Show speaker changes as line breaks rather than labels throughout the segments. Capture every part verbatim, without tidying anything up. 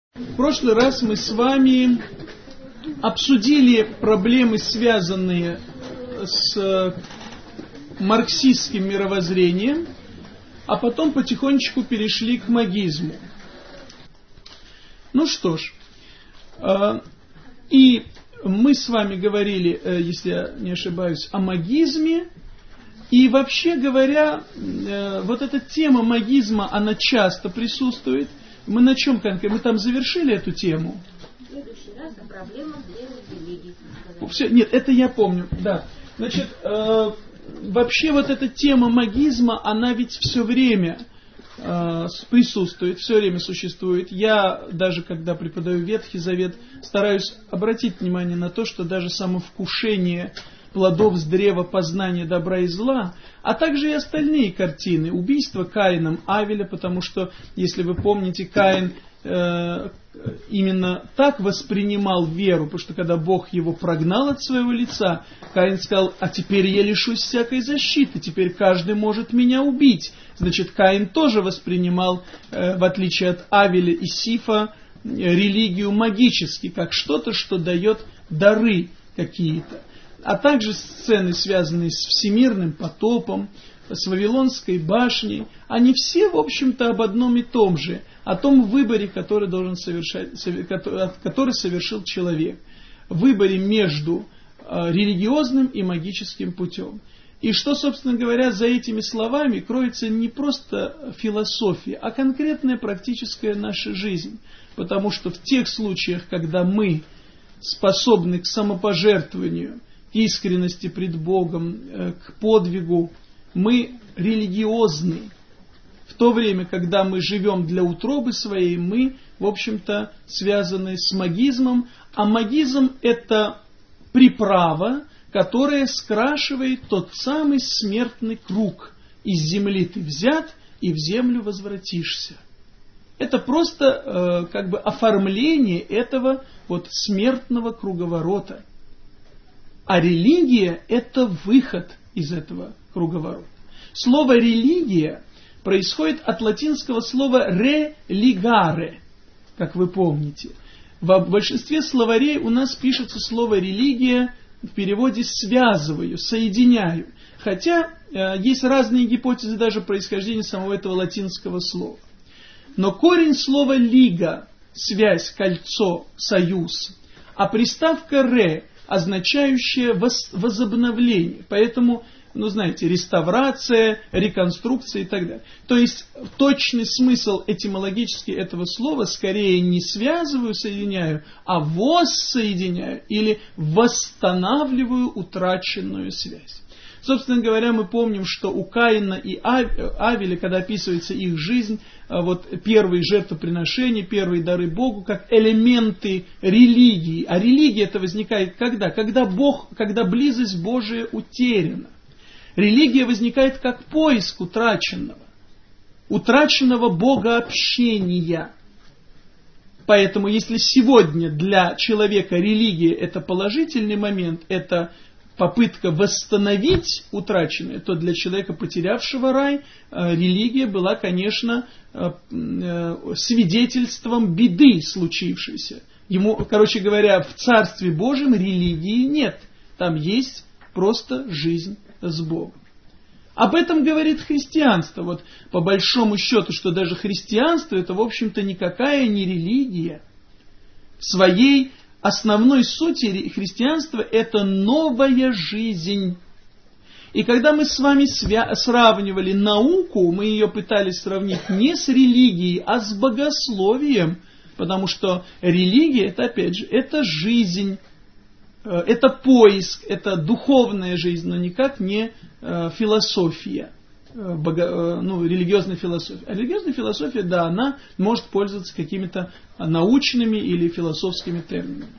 В прошлый раз мы с вами обсудили проблемы, связанные с марксистским мировоззрением, а потом потихонечку перешли к магизму. Ну что ж, и мы с вами говорили, если я не ошибаюсь, о магизме. И вообще говоря, вот эта тема магизма, она часто присутствует. Мы на чем конкретно? Мы там завершили эту тему?
В следующий раз о проблемах древних религий.
Все, нет, это я помню, да. Значит, э, вообще вот эта тема магизма, она ведь все время э, присутствует, все время существует. Я даже когда преподаю Ветхий Завет, стараюсь обратить внимание на то, что даже самовкушение плодов с древа познания добра и зла, а также и остальные картины. Убийство Каином Авеля, потому что, если вы помните, Каин э, именно так воспринимал веру, потому что когда Бог его прогнал от своего лица, Каин сказал: а теперь я лишусь всякой защиты, теперь каждый может меня убить. Значит, Каин тоже воспринимал, э, в отличие от Авеля и Сифа, э, религию магически, как что-то, что дает дары какие-то. А также сцены, связанные с всемирным потопом, с Вавилонской башней, они все, в общем-то, об одном и том же, о том выборе, который, должен совершать, который совершил человек, выборе между религиозным и магическим путем. И что, собственно говоря, за этими словами кроется не просто философия, а конкретная практическая наша жизнь. Потому что в тех случаях, когда мы способны к самопожертвованию, к искренности пред Богом, к подвигу, мы религиозны. В то время, когда мы живем для утробы своей, мы, в общем-то, связаны с магизмом. А магизм – это приправа, которая скрашивает тот самый смертный круг. Из земли ты взят, и в землю возвратишься. Это просто э, как бы оформление этого вот смертного круговорота. А религия – это выход из этого круговорота. Слово «религия» происходит от латинского слова «религаре», как вы помните. В большинстве словарей у нас пишется слово «религия» в переводе «связываю», «соединяю». Хотя э, есть разные гипотезы даже происхождения самого этого латинского слова. Но корень слова «лига» – связь, кольцо, союз, а приставка «ре» – означающее возобновление. Поэтому, ну знаете, реставрация, реконструкция и так далее. То есть точный смысл этимологический этого слова скорее не связываю, соединяю, а воссоединяю или восстанавливаю утраченную связь. Собственно говоря, мы помним, что у Каина и Авеля, когда описывается их жизнь, вот первые жертвоприношения, первые дары Богу, как элементы религии. А религия это возникает когда? Когда Бог, когда близость Божия утеряна. Религия возникает как поиск утраченного, утраченного богообщения. Поэтому, если сегодня для человека религия это положительный момент, это попытка восстановить утраченное, то для человека, потерявшего рай, религия была, конечно, свидетельством беды случившейся. Ему, короче говоря, в Царстве Божьем религии нет. Там есть просто жизнь с Богом. Об этом говорит христианство. Вот по большому счету, что даже христианство это, в общем-то, никакая не религия. В своей основной сути христианства это новая жизнь. И когда мы с вами свя- сравнивали науку, мы ее пытались сравнить не с религией, а с богословием. Потому что религия, это опять же, это жизнь, это поиск, это духовная жизнь, но никак не философия. Бого, ну, религиозная философия. А религиозная философия, да, она может пользоваться какими-то научными или философскими терминами.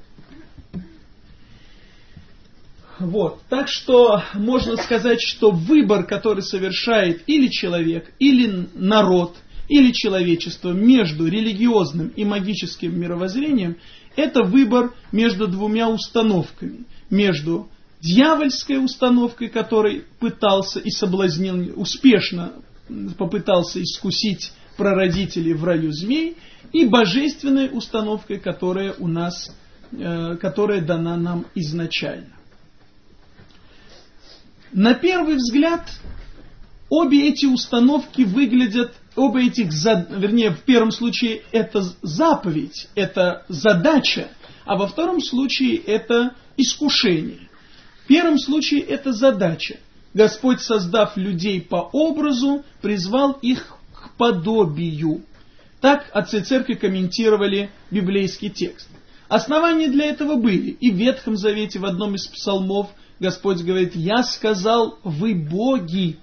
Вот. Так что можно сказать, что выбор, который совершает или человек, или народ, или человечество между религиозным и магическим мировоззрением, это выбор между двумя установками. Между дьявольской установкой, которой пытался и соблазнил, успешно попытался искусить прародителей в раю змей, и божественной установкой, которая у нас, э, которая дана нам изначально. На первый взгляд, обе эти установки выглядят, оба этих, вернее, в первом случае это заповедь, это задача, а во втором случае это искушение. В первом случае это задача. Господь, создав людей по образу, призвал их к подобию. Так отцы церкви комментировали библейский текст. Основания для этого были. И в Ветхом Завете, в одном из псалмов, Господь говорит: «Я сказал, вы боги»,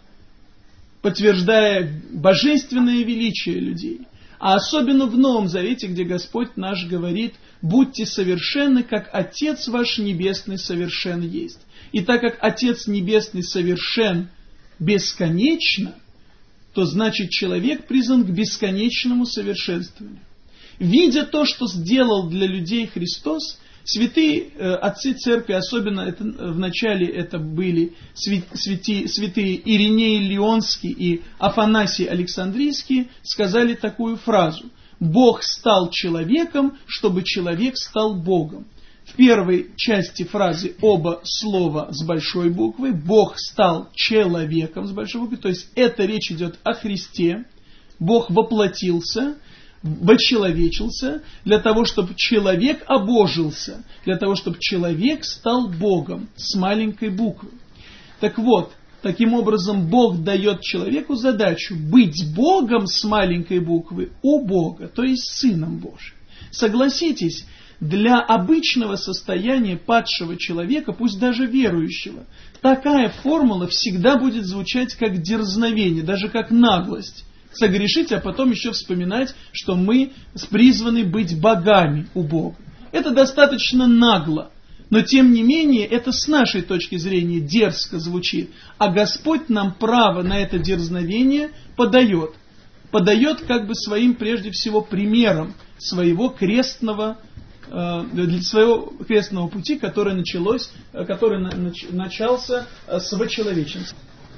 подтверждая божественное величие людей. А особенно в Новом Завете, где Господь наш говорит: «Будьте совершенны, как Отец ваш Небесный совершен есть». И так как Отец Небесный совершен бесконечно, то значит человек призван к бесконечному совершенствованию. Видя то, что сделал для людей Христос, святые э, отцы церкви, особенно это, в начале это были святи, святи, святые Ириней Лионский и Афанасий Александрийский, сказали такую фразу: «Бог стал человеком, чтобы человек стал Богом». В первой части фразы оба слова с большой буквы. Бог стал человеком с большой буквы. То есть это речь идет о Христе. Бог воплотился, вочеловечился для того, чтобы человек обожился, для того, чтобы человек стал Богом с маленькой буквы. Так вот, таким образом Бог дает человеку задачу быть Богом с маленькой буквы у Бога, то есть Сыном Божьим. Согласитесь, для обычного состояния падшего человека, пусть даже верующего, такая формула всегда будет звучать как дерзновение, даже как наглость. Согрешить, а потом еще вспоминать, что мы призваны быть богами у Бога. Это достаточно нагло, но тем не менее это с нашей точки зрения дерзко звучит, а Господь нам право на это дерзновение подает. Подает как бы своим прежде всего примером своего крестного для своего крестного пути, который, началось, который начался с вочеловеченства.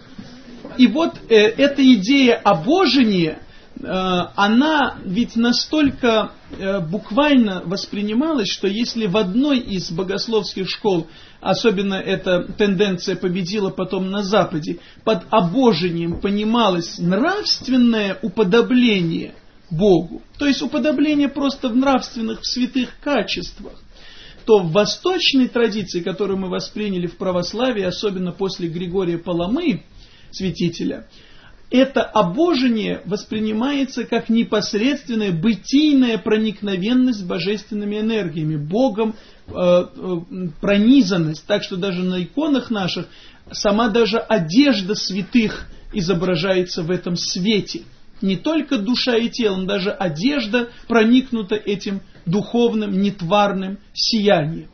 И вот э, эта идея обожения, э, она ведь настолько э, буквально воспринималась, что если в одной из богословских школ, особенно эта тенденция победила потом на Западе, под обожением понималось нравственное уподобление Богу, то есть уподобление просто в нравственных, в святых качествах, то в восточной традиции, которую мы восприняли в православии, особенно после Григория Паламы, святителя, это обожение воспринимается как непосредственная бытийная проникновенность божественными энергиями, Богом э, э, пронизанность, так что даже на иконах наших сама даже одежда святых изображается в этом свете. Не только душа и тело, но даже одежда проникнута этим духовным, нетварным сиянием.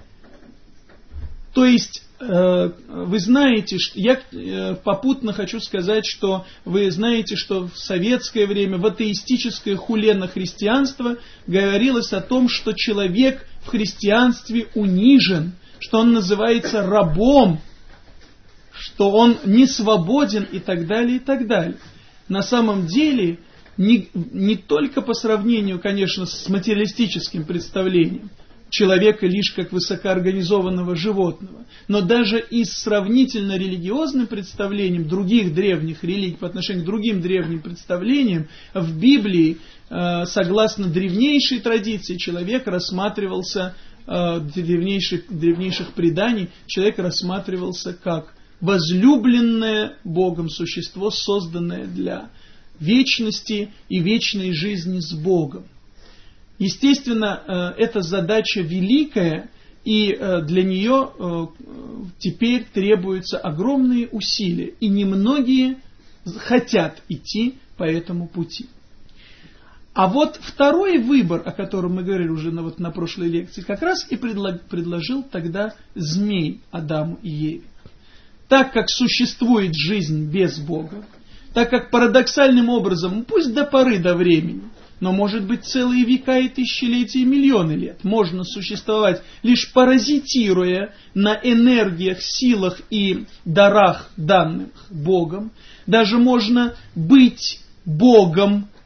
То есть, вы знаете, что я попутно хочу сказать, что вы знаете, что в советское время в атеистическое хуле на христианство говорилось о том, что человек в христианстве унижен, что он называется рабом, что он не свободен и так далее, и так далее. На самом деле, не, не только по сравнению, конечно, с материалистическим представлением человека лишь как высокоорганизованного животного, но даже и с сравнительно религиозным представлением других древних религий по отношению к другим древним представлениям, в Библии, согласно древнейшей традиции, человек рассматривался, древнейших, древнейших преданий, человек рассматривался как возлюбленное Богом существо, созданное для вечности и вечной жизни с Богом. Естественно, эта задача великая, и для нее теперь требуются огромные усилия, и немногие хотят идти по этому пути. А вот второй выбор, о котором мы говорили уже на, вот, на прошлой лекции, как раз и предло, предложил тогда змей Адаму и Еве. Так как существует жизнь без Бога, так как парадоксальным образом, пусть до поры до времени, но может быть целые века и тысячелетия и миллионы лет, можно существовать лишь паразитируя на энергиях, силах и дарах, данных Богом. Даже можно быть Богом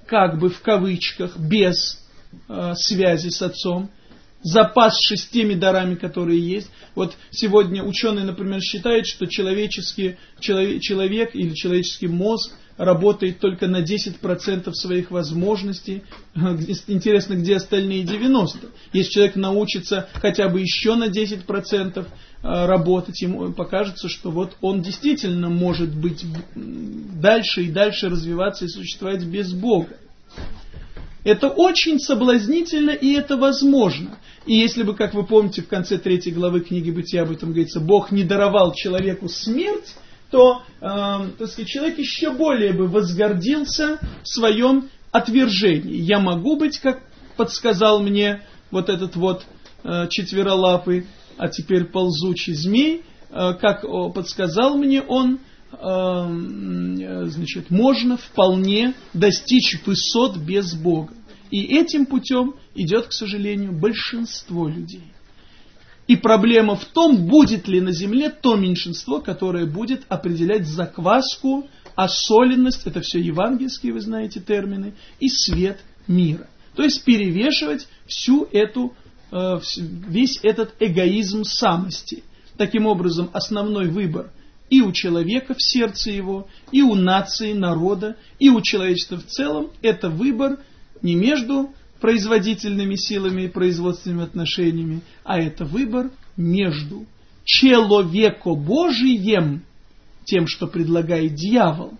как бы в кавычках, без э, связи с Отцом, запасшись теми дарами, которые есть. Вот сегодня ученые, например, считают, что человеческий, человек, человек или человеческий мозг работает только на десять процентов своих возможностей. Интересно, где остальные девяносто процентов? Если человек научится хотя бы еще на десять процентов работать, ему покажется, что вот он действительно может быть дальше и дальше развиваться и существовать без Бога. Это очень соблазнительно, и это возможно. И если бы, как вы помните, в конце третьей главы книги Бытия об этом говорится, Бог не даровал человеку смерть, то, э, так сказать, человек еще более бы возгордился в своем отвержении. Я могу быть, как подсказал мне вот этот вот э, четверолапый, а теперь ползучий змей, э, как о, подсказал мне он, э, значит, можно вполне достичь высот без Бога. И этим путем идет, к сожалению, большинство людей. И проблема в том, будет ли на земле то меньшинство, которое будет определять закваску, осоленность, это все евангельские, вы знаете, термины, и свет мира. То есть перевешивать всю эту, весь этот эгоизм самости. Таким образом, основной выбор и у человека в сердце его, и у нации, народа, и у человечества в целом, это выбор не между производительными силами и производственными отношениями, а это выбор между человеко Божием, тем, что предлагает дьявол.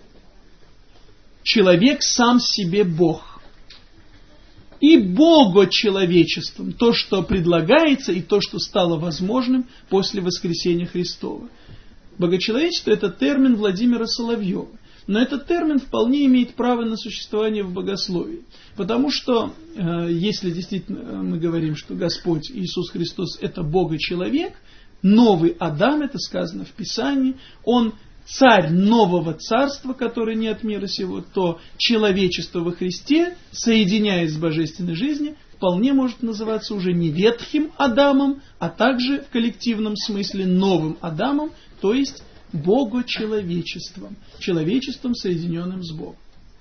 Человек сам себе Бог. И богочеловечеством, то, что предлагается, и то, что стало возможным после воскресения Христова. Богочеловечество – это термин Владимира Соловьева. Но этот термин вполне имеет право на существование в богословии. Потому что, э, если действительно мы говорим, что Господь Иисус Христос – это Бога-человек, новый Адам, это сказано в Писании, он царь нового царства, который не от мира сего, то человечество во Христе, соединяясь с божественной жизнью, вполне может называться уже не ветхим Адамом, а также в коллективном смысле новым Адамом, то есть богочеловечеством, человечеством, соединенным с Богом.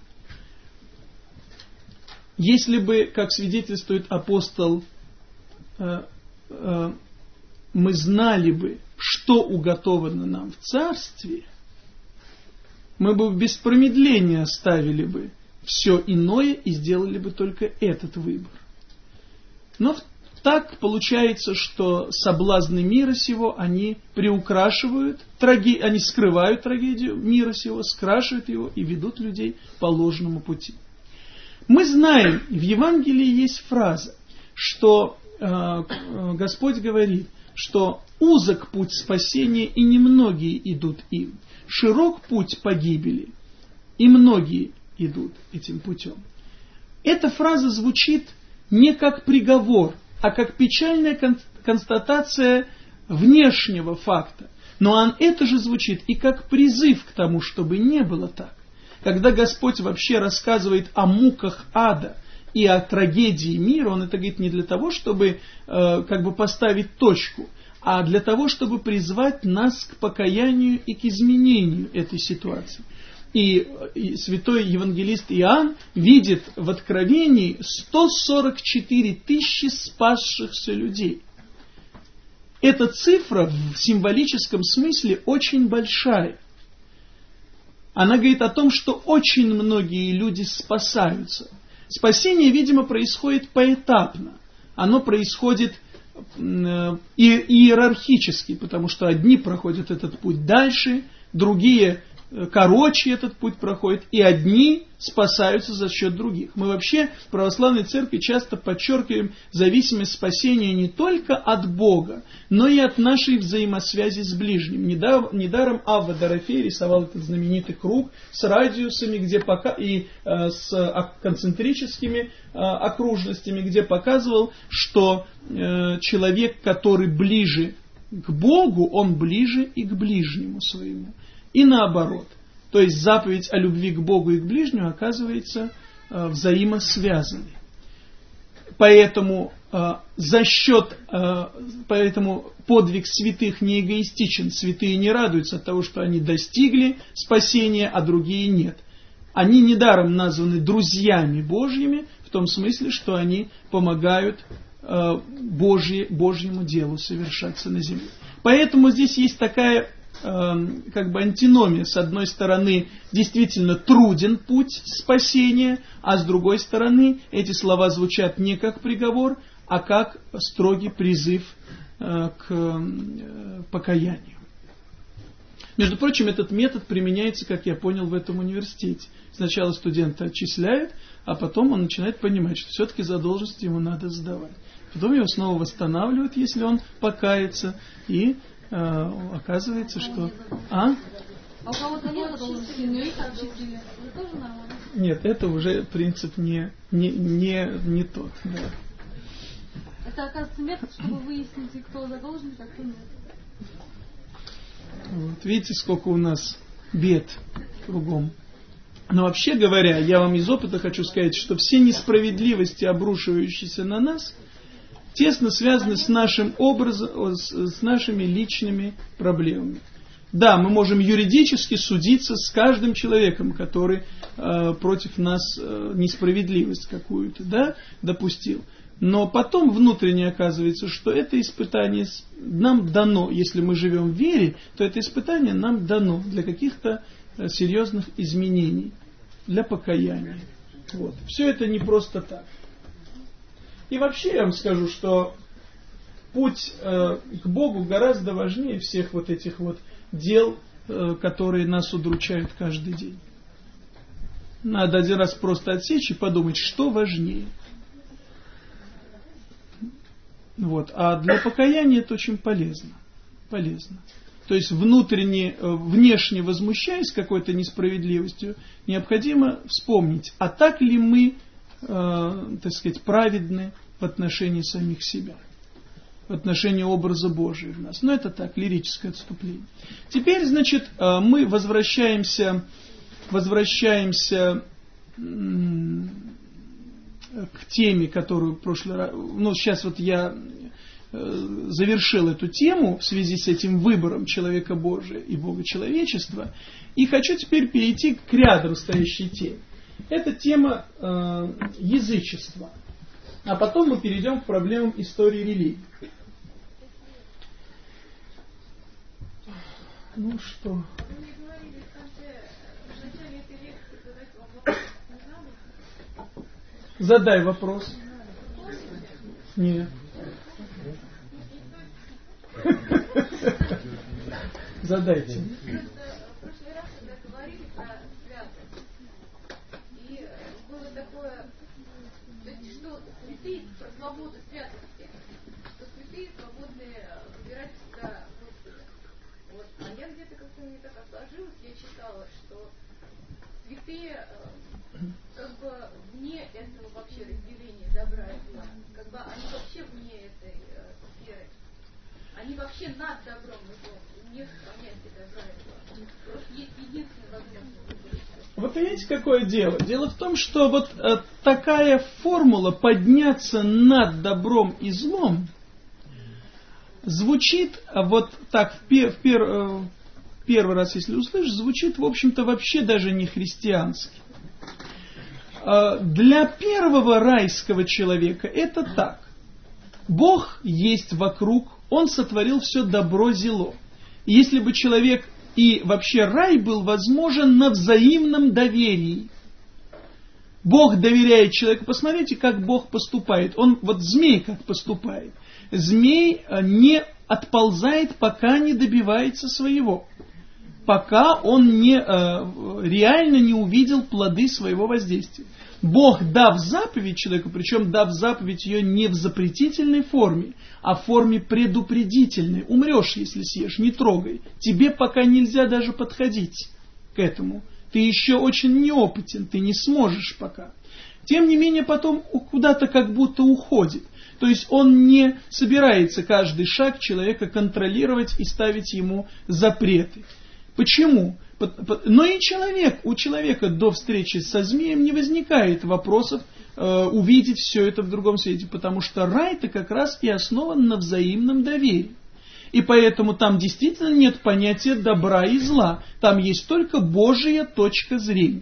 Если бы, как свидетельствует апостол, э, э, мы знали бы, что уготовано нам в царстве, мы бы без промедления оставили бы все иное и сделали бы только этот выбор. Но так получается, что соблазны мира сего, они приукрашивают, траги... они скрывают трагедию мира сего, скрашивают его и ведут людей по ложному пути. Мы знаем, в Евангелии есть фраза, что э, Господь говорит, что узок путь спасения, и немногие идут им. Широк путь погибели, и многие идут этим путем. Эта фраза звучит не как приговор, а как печальная констатация внешнего факта. Но это же звучит и как призыв к тому, чтобы не было так. Когда Господь вообще рассказывает о муках ада и о трагедии мира, Он это говорит не для того, чтобы э, как бы поставить точку, а для того, чтобы призвать нас к покаянию и к изменению этой ситуации. И, и святой евангелист Иоанн видит в Откровении сто сорок четыре тысячи спасшихся людей. Эта цифра в символическом смысле очень большая. Она говорит о том, что очень многие люди спасаются. Спасение, видимо, происходит поэтапно. Оно происходит иерархически, потому что одни проходят этот путь дальше, другие короче этот путь проходят, и одни спасаются за счет других. Мы вообще в православной церкви часто подчеркиваем зависимость спасения не только от Бога, но и от нашей взаимосвязи с ближним. Недаром Авва Дорофей рисовал этот знаменитый круг с радиусами, где пока, и э, с концентрическими э, окружностями, где показывал, что э, человек, который ближе к Богу, он ближе и к ближнему своему. И наоборот. То есть заповедь о любви к Богу и к ближнему оказывается э, взаимосвязанной. Поэтому э, за счет, э, поэтому подвиг святых не эгоистичен. Святые не радуются от того, что они достигли спасения, а другие нет. Они недаром названы друзьями Божьими, в том смысле, что они помогают э, Божье, Божьему делу совершаться на земле. Поэтому здесь есть такая э, как бы антиномия. С одной стороны, действительно труден путь спасения, а с другой стороны, эти слова звучат не как приговор, а как строгий призыв э, к э, покаянию. Между прочим, этот метод применяется, как я понял, в этом университете. Сначала студента отчисляют, а потом он начинает понимать, что все-таки задолженности ему надо сдавать. Потом его снова восстанавливают, если он покается, и э, оказывается, что... А?
А у кого-то нет задолженности, но их отчислили. Это тоже нормально?
Нет, это уже принцип не, не, не, не тот. Да.
Это, оказывается, метод, чтобы выяснить, кто задолжен, а кто нет.
Вот, видите, сколько у нас бед кругом. Но вообще говоря, я вам из опыта хочу сказать, что все несправедливости, обрушивающиеся на нас, тесно связаны с нашим образом, с, с нашими личными проблемами. Да, мы можем юридически судиться с каждым человеком, который э, против нас э, несправедливость какую-то, да, допустил. Но потом внутренне оказывается, что это испытание нам дано, если мы живем в вере, то это испытание нам дано для каких-то серьезных изменений, для покаяния. Вот. Все это не просто так. И вообще я вам скажу, что путь э, к Богу гораздо важнее всех вот этих вот дел, э, которые нас удручают каждый день. Надо один раз просто отсечь и подумать, что важнее. Вот. А для покаяния это очень полезно. Полезно. То есть внутренне, внешне возмущаясь какой-то несправедливостью, необходимо вспомнить, а так ли мы, э, так сказать, праведны в отношении самих себя, в отношении образа Божия в нас. Но это так, лирическое отступление. Теперь, значит, мы возвращаемся, возвращаемся к теме, которую в прошлый раз... Ну, сейчас вот я завершил эту тему в связи с этим выбором человека Божия и Бога человечества, и хочу теперь перейти к рядом стоящей теме. Это тема э, язычества. А потом мы перейдем к проблемам истории религии. Ну что... Задай вопрос. Нет. Задайте.
В прошлый раз, когда говорили про святость, и было такое, что святые про свободу святости, что святые свободны выбирать всегда Господа. Вот. А я где-то как-то мне так отложилось, я читала, что святые как бы вне этого вообще разделения добра и зла, как бы они вообще вне этой э, сферы. Они вообще над добром и злом. У них понятие добра и зла. Просто есть единственный возможный выбор.
Вот видите, какое дело? Дело в том, что вот э, такая формула подняться над добром и злом звучит вот так в, пер, в пер, э, первый раз, если услышишь, звучит, в общем-то, вообще даже не христиански. Э, для первого райского человека это так. Бог есть вокруг, Он сотворил все добро зело. И если бы человек и вообще рай был возможен на взаимном доверии. Бог доверяет человеку. Посмотрите, как Бог поступает. Он, вот змей как поступает. Змей не отползает, пока не добивается своего. Пока он не, реально не увидел плоды своего воздействия. Бог, дав заповедь человеку, причем дав заповедь ее не в запретительной форме, а в форме предупредительной. Умрешь, если съешь, не трогай. Тебе пока нельзя даже подходить к этому. Ты еще очень неопытен, ты не сможешь пока. Тем не менее, потом куда-то как будто уходит. То есть он не собирается каждый шаг человека контролировать и ставить ему запреты. Почему? Но и человек, у человека до встречи со змеем не возникает вопросов э, увидеть все это в другом свете, потому что рай-то как раз и основан на взаимном доверии. И поэтому там действительно нет понятия добра и зла, там есть только Божья точка зрения.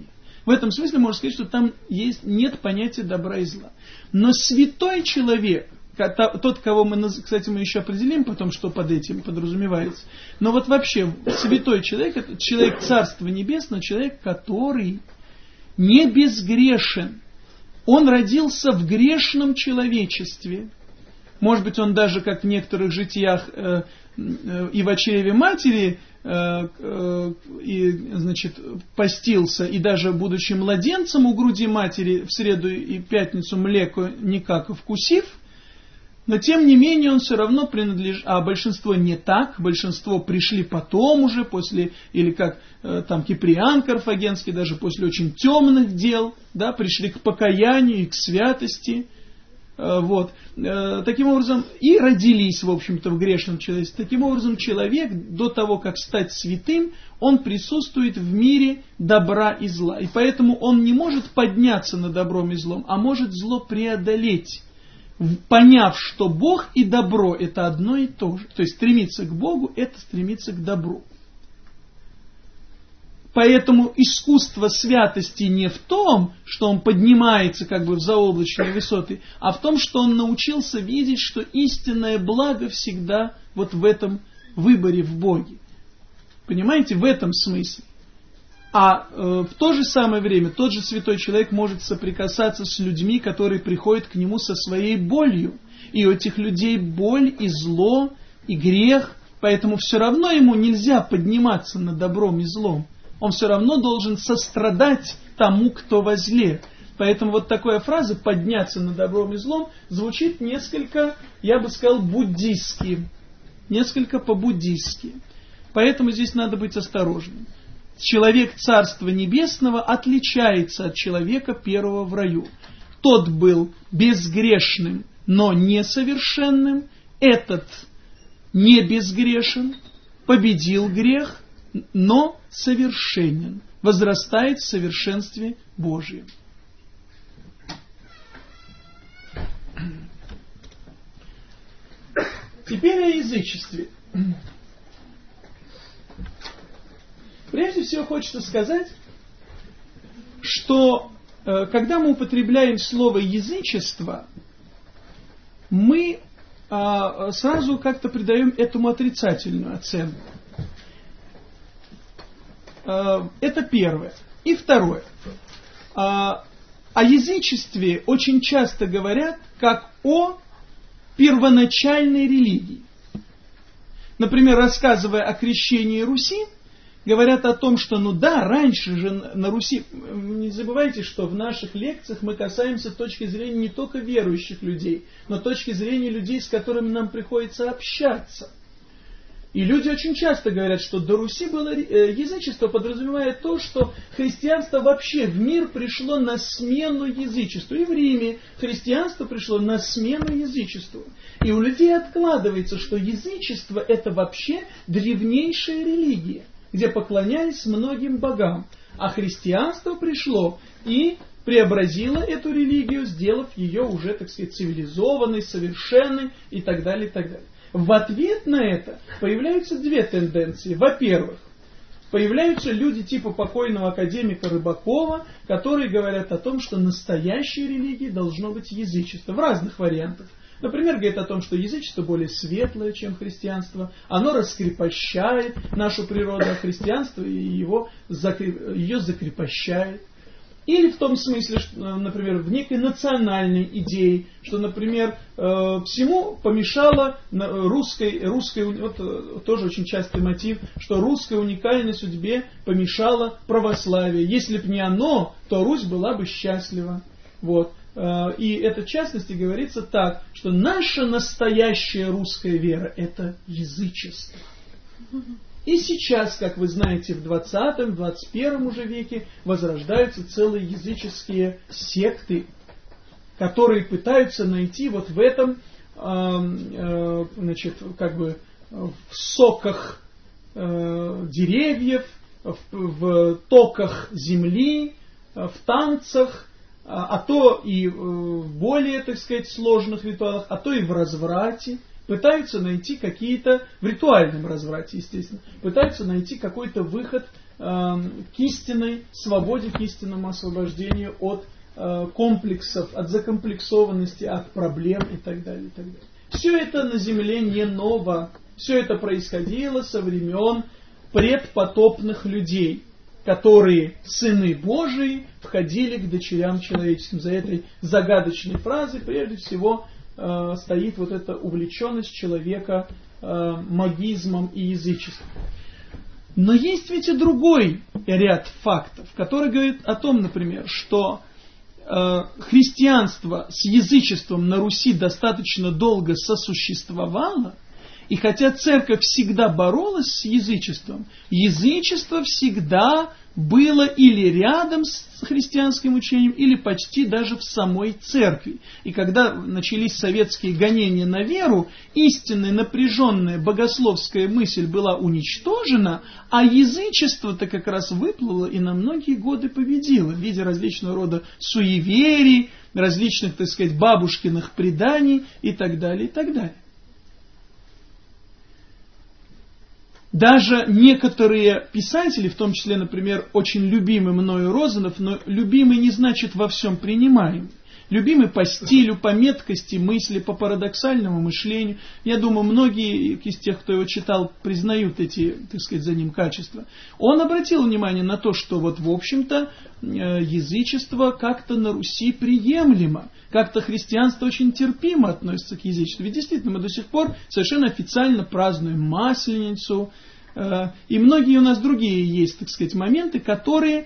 В этом смысле можно сказать, что там есть, нет понятия добра и зла. Но святой человек, тот, кого мы, кстати, мы еще определим потом, что под этим подразумевается. Но вот вообще святой человек, это человек Царства Небесного, человек, который не безгрешен. Он родился в грешном человечестве. Может быть, он даже, как в некоторых житиях, э, э, и в чреве матери э, э, и, значит, постился, и даже будучи младенцем у груди матери в среду и пятницу млеко никак вкусив, но тем не менее он все равно принадлежит, а большинство не так, большинство пришли потом уже, после, или как э, там Киприан Карфагенский, даже после очень темных дел, да, пришли к покаянию и к святости. Вот. Таким образом, и родились, в общем-то, в грешном человечестве. Таким образом, человек, до того, как стать святым, он присутствует в мире добра и зла. И поэтому он не может подняться над добром и злом, а может зло преодолеть, поняв, что Бог и добро – это одно и то же. То есть, стремиться к Богу – это стремиться к добру. Поэтому искусство святости не в том, что он поднимается как бы в заоблачные высоты, а в том, что он научился видеть, что истинное благо всегда вот в этом выборе в Боге. Понимаете, в этом смысле. А э, в то же самое время тот же святой человек может соприкасаться с людьми, которые приходят к нему со своей болью. И у этих людей боль и зло, и грех, поэтому все равно ему нельзя подниматься над добром и злом. Он все равно должен сострадать тому, кто возле. Поэтому вот такая фраза «подняться над добром и злом» звучит несколько, я бы сказал, буддистски. Несколько по-буддистски. Поэтому здесь надо быть осторожным. Человек Царства Небесного отличается от человека первого в раю. Тот был безгрешным, но несовершенным. Этот не безгрешен, победил грех, но совершенен, возрастает в совершенстве Божьем. Теперь о язычестве. Прежде всего хочется сказать, что э, когда мы употребляем слово язычество, мы э, сразу как-то придаем этому отрицательную оценку. Это первое. И второе. О язычестве очень часто говорят как о первоначальной религии. Например, рассказывая о крещении Руси, говорят о том, что, ну да, раньше же на Руси... Не забывайте, что в наших лекциях мы касаемся точки зрения не только верующих людей, но точки зрения людей, с которыми нам приходится общаться. И люди очень часто говорят, что до Руси было язычество, подразумевая то, что христианство вообще в мир пришло на смену язычеству. И в Риме христианство пришло на смену язычеству. И у людей откладывается, что язычество это вообще древнейшая религия, где поклонялись многим богам. А христианство пришло и преобразило эту религию, сделав ее уже, так сказать, цивилизованной, совершенной и так далее, и так далее. В ответ на это появляются две тенденции. Во-первых, появляются люди типа покойного академика Рыбакова, которые говорят о том, что настоящей религией должно быть язычество в разных вариантах. Например, говорит о том, что язычество более светлое, чем христианство, оно раскрепощает нашу природу, а христианство его, ее закрепощает. Или в том смысле, что, например, в некой национальной идее, что, например, всему помешала русской, русской, вот тоже очень частый мотив, что русской уникальной судьбе помешало православие. Если бы не оно, то Русь была бы счастлива. Вот. И это в частности говорится так, что наша настоящая русская вера – это язычество. И сейчас, как вы знаете, в двадцатом, двадцать первом уже веке возрождаются целые языческие секты, которые пытаются найти вот в этом, э, значит, как бы в соках э, деревьев, в, в токах земли, в танцах, а то и в более, так сказать, сложных ритуалах, а то и в разврате. Пытаются найти какие-то, в ритуальном разврате, естественно, пытаются найти какой-то выход к истинной свободе, к истинному освобождению от комплексов, от закомплексованности, от проблем и так далее, и так далее. Все это на земле не ново. Все это происходило со времен предпотопных людей, которые, сыны Божии, входили к дочерям человеческим. За этой загадочной фразой прежде всего э, стоит вот эта увлеченность человека э, магизмом и язычеством. Но есть ведь и другой ряд фактов, который говорит о том, например, что э, христианство с язычеством на Руси достаточно долго сосуществовало, и хотя церковь всегда боролась с язычеством, язычество всегда было или рядом с христианским учением, или почти даже в самой церкви. И когда начались советские гонения на веру, истинная напряженная богословская мысль была уничтожена, а язычество-то как раз выплыло и на многие годы победило в виде различного рода суеверий, различных, так сказать, бабушкиных преданий и так далее, и так далее. Даже некоторые писатели, в том числе, например, очень любимый мною Розанов, но любимый не значит во всем принимаемый. Любимый по стилю, по меткости мысли, по парадоксальному мышлению. Я думаю, многие из тех, кто его читал, признают эти, так сказать, за ним качества. Он обратил внимание на то, что вот в общем-то язычество как-то на Руси приемлемо. Как-то христианство очень терпимо относится к язычеству. Ведь действительно мы до сих пор совершенно официально празднуем Масленицу. И многие у нас другие есть, так сказать, моменты, которые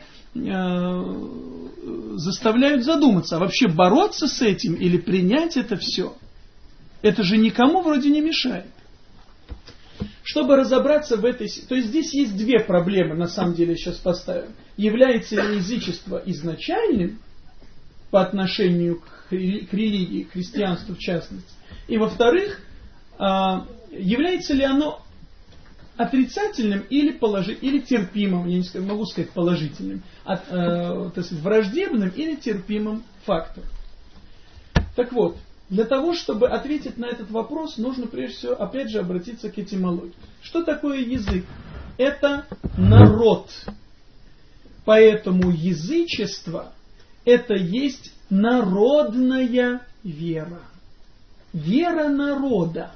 заставляют задуматься, а вообще бороться с этим или принять это все, это же никому вроде не мешает. Чтобы разобраться в этой... То есть здесь есть две проблемы, на самом деле, я сейчас поставим. Является ли язычество изначальным по отношению к религии, к христианству в частности? И во-вторых, является ли оно отрицательным или, положи, или терпимым, я не могу сказать положительным, от, э, так сказать, враждебным или терпимым фактором. Так вот, для того, чтобы ответить на этот вопрос, нужно прежде всего, опять же, обратиться к этимологии. Что такое язык? Это народ. Поэтому язычество – это есть народная вера. Вера народа.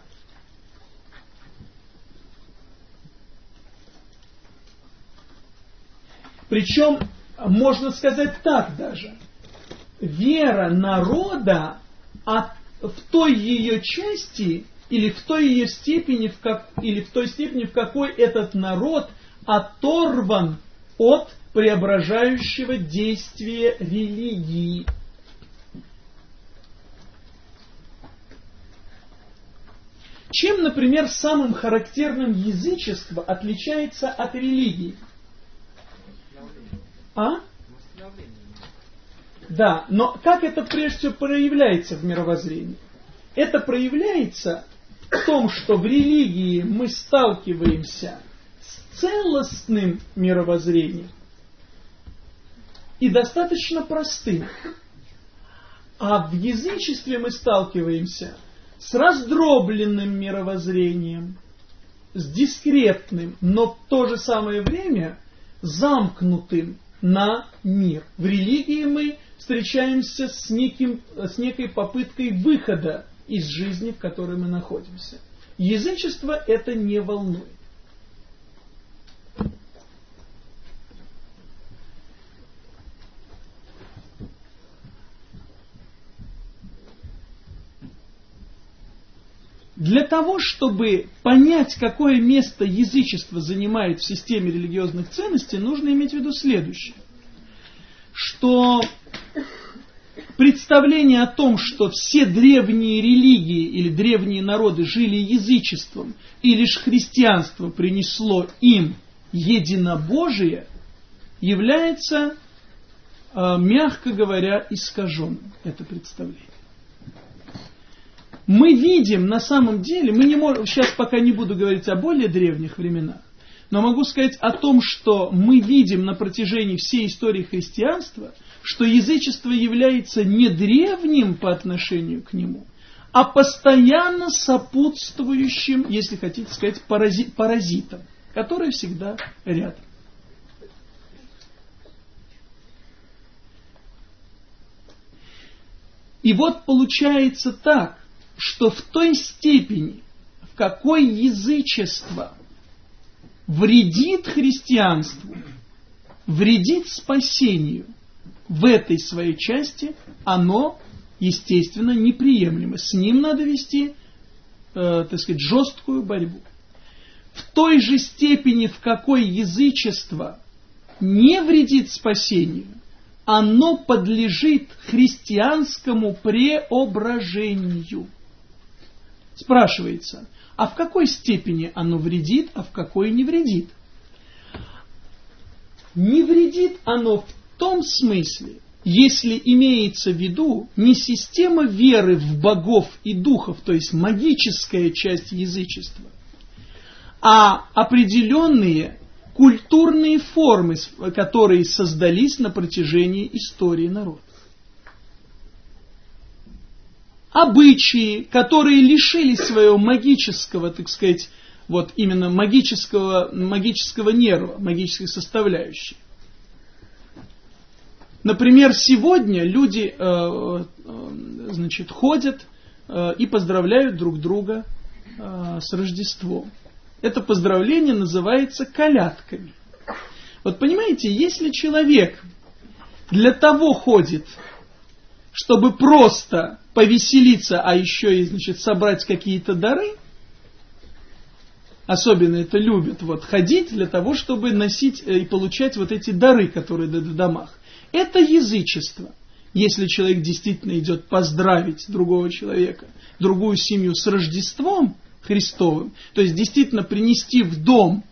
Причем, можно сказать так даже, вера народа от, в той ее части, или в той ее степени, в как, или в той степени, в какой этот народ оторван от преображающего действия религии. Чем, например, самым характерным язычество отличается от религии? А? Да, но как это прежде всего проявляется в мировоззрении? Это проявляется в том, что в религии мы сталкиваемся с целостным мировоззрением и достаточно простым. А в язычестве мы сталкиваемся с раздробленным мировоззрением, с дискретным, но в то же самое время замкнутым на мир. В религии мы встречаемся с, неким, с некой попыткой выхода из жизни, в которой мы находимся. Язычество это не волнует. Для того, чтобы понять, какое место язычество занимает в системе религиозных ценностей, нужно иметь в виду следующее. Что представление о том, что все древние религии или древние народы жили язычеством, и лишь христианство принесло им единобожие, является, мягко говоря, искаженным. Это представление. Мы видим на самом деле, мы не можем, сейчас пока не буду говорить о более древних временах, но могу сказать о том, что мы видим на протяжении всей истории христианства, что язычество является не древним по отношению к нему, а постоянно сопутствующим, если хотите сказать, парази, паразитом, который всегда рядом. И вот получается так, что в той степени, в какой язычество вредит христианству, вредит спасению, в этой своей части оно, естественно, неприемлемо. С ним надо вести, э, так сказать, жесткую борьбу. В той же степени, в какой язычество не вредит спасению, оно подлежит христианскому преображению. Спрашивается, а в какой степени оно вредит, а в какой не вредит? Не вредит оно в том смысле, если имеется в виду не система веры в богов и духов, то есть магическая часть язычества, а определенные культурные формы, которые создались на протяжении истории народа. Обычаи, которые лишились своего магического, так сказать, вот именно магического, магического нерва, магической составляющей. Например, сегодня люди э, э, значит, ходят э, и поздравляют друг друга э, с Рождеством. Это поздравление называется колядками. Вот понимаете, если человек для того ходит, чтобы просто повеселиться, а еще и, значит, собрать какие-то дары, особенно это любят, вот, ходить для того, чтобы носить и получать вот эти дары, которые дают в домах. Это язычество. Если человек действительно идет поздравить другого человека, другую семью с Рождеством Христовым, то есть действительно принести в дом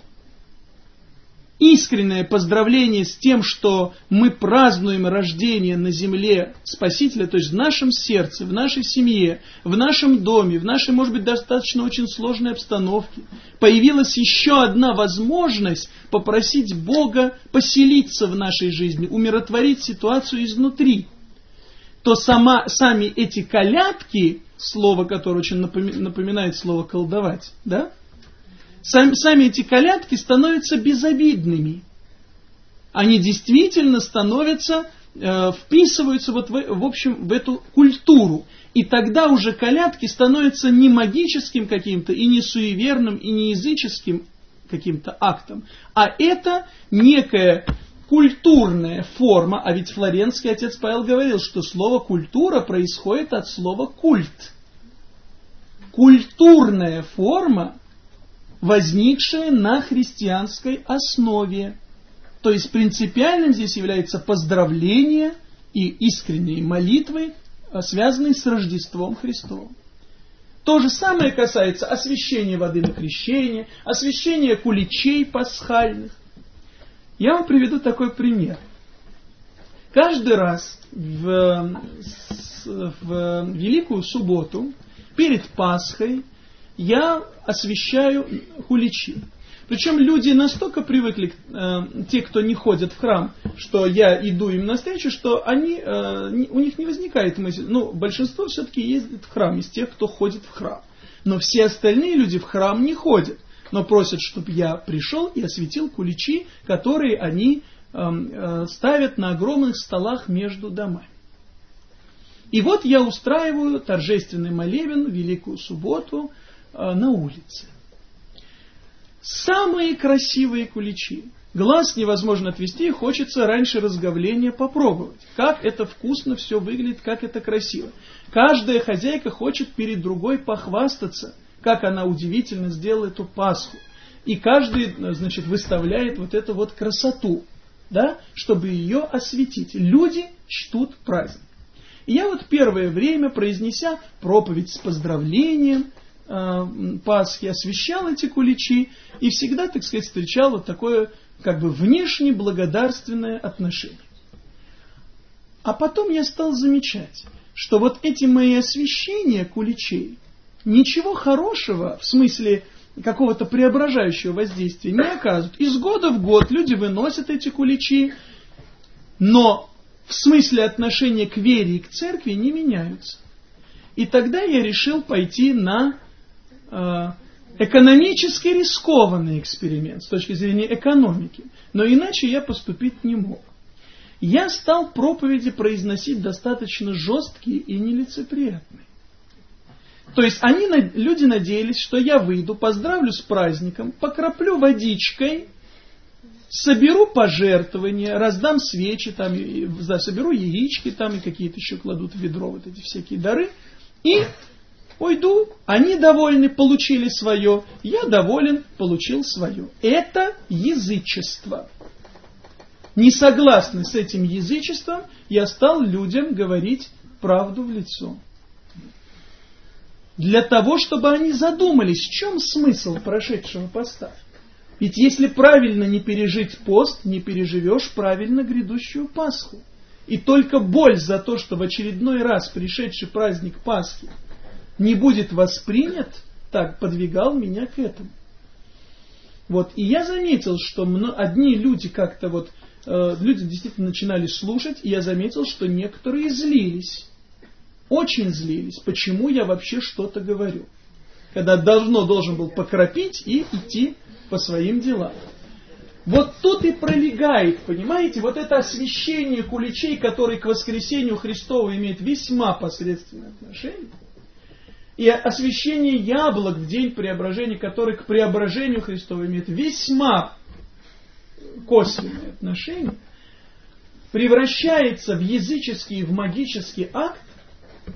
искреннее поздравление с тем, что мы празднуем рождение на земле Спасителя, то есть в нашем сердце, в нашей семье, в нашем доме, в нашей, может быть, достаточно очень сложной обстановке, появилась еще одна возможность попросить Бога поселиться в нашей жизни, умиротворить ситуацию изнутри, то сама, сами эти колядки, слово, которое очень напоминает слово колдовать, да? Сами, сами эти колядки становятся безобидными. Они действительно становятся, э, вписываются вот в, в общем в эту культуру. И тогда уже колядки становятся не магическим каким-то, и не суеверным, и не языческим каким-то актом, а это некая культурная форма. А ведь флоренский отец Павел говорил, что слово культура происходит от слова культ. Культурная форма, возникшее на христианской основе. То есть принципиальным здесь является поздравление и искренние молитвы, связанные с Рождеством Христовым. То же самое касается освящения воды на крещение, освящения куличей пасхальных. Я вам приведу такой пример. Каждый раз в, в Великую Субботу перед Пасхой я освящаю куличи. Причем люди настолько привыкли, э, те, кто не ходят в храм, что я иду им навстречу, что они, э, не, у них не возникает мысль. Ну, большинство все-таки ездит в храм из тех, кто ходит в храм. Но все остальные люди в храм не ходят, но просят, чтобы я пришел и осветил куличи, которые они э, э, ставят на огромных столах между домами. И вот я устраиваю торжественный молебен в Великую Субботу на улице. Самые красивые куличи. Глаз невозможно отвести, хочется раньше разговления попробовать. Как это вкусно все выглядит, как это красиво. Каждая хозяйка хочет перед другой похвастаться, как она удивительно сделала эту Пасху. И каждый, значит, выставляет вот эту вот красоту, да, чтобы ее осветить. Люди чтут праздник. И я вот первое время, произнеся проповедь с поздравлением Пасхи, освящал эти куличи и всегда, так сказать, встречал вот такое как бы внешне благодарственное отношение. А потом я стал замечать, что вот эти мои освящения куличей ничего хорошего, в смысле какого-то преображающего воздействия, не оказывают. Из года в год люди выносят эти куличи, но в смысле отношения к вере и к церкви не меняются. И тогда я решил пойти на экономически рискованный эксперимент с точки зрения экономики, но иначе я поступить не мог. я стал проповеди произносить достаточно жесткие и нелицеприятные. То есть они, люди надеялись, что я выйду, поздравлю с праздником, покраплю водичкой, соберу пожертвования, раздам свечи, там, и, да, соберу яички там, и какие-то еще кладут в ведро вот эти всякие дары, и уйду. Они довольны, получили свое, я доволен, получил свое. Это язычество. Не согласный с этим язычеством, я стал людям говорить правду в лицо. Для того, чтобы они задумались, в чем смысл прошедшего поста. Ведь если правильно не пережить пост, не переживешь правильно грядущую Пасху. И только боль за то, что в очередной раз пришедший праздник Пасхи не будет воспринят, так подвигал меня к этому. Вот. И я заметил, что одни люди как-то вот, э, люди действительно начинали слушать, и я заметил, что некоторые злились. Очень злились. Почему я вообще что-то говорю? Когда давно должен был покропить и идти по своим делам. Вот тут и пролегает, понимаете, вот это освящение куличей, которые к воскресению Христову имеет весьма посредственное отношение, и освящение яблок в день преображения, который к преображению Христову имеет весьма косвенное отношение, превращается в языческий, в магический акт,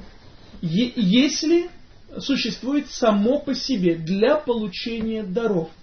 если существует само по себе для получения даров.